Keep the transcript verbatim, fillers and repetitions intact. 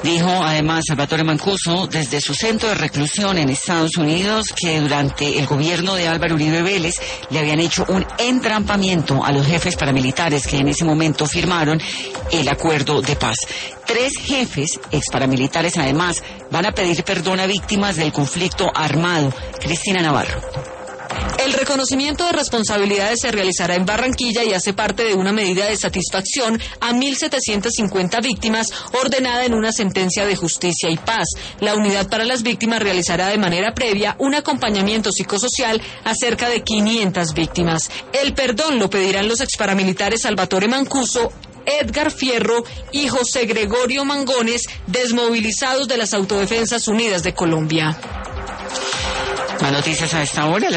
Dijo además Salvatore Mancuso desde su centro de reclusión en Estados Unidos que durante el gobierno de Álvaro Uribe Vélez le habían hecho un entrampamiento a los jefes paramilitares que en ese momento firmaron el acuerdo de paz. Tres jefes exparamilitares además van a pedir perdón a víctimas del conflicto armado. Cristina Navarro. El reconocimiento de responsabilidades se realizará en Barranquilla y hace parte de una medida de satisfacción a mil setecientas cincuenta víctimas ordenada en una sentencia de justicia y paz. La unidad para las víctimas realizará de manera previa un acompañamiento psicosocial a cerca de quinientas víctimas. El perdón lo pedirán los exparamilitares Salvatore Mancuso, Edgar Fierro y José Gregorio Mangones, desmovilizados de las Autodefensas Unidas de Colombia. Más noticias a esta hora.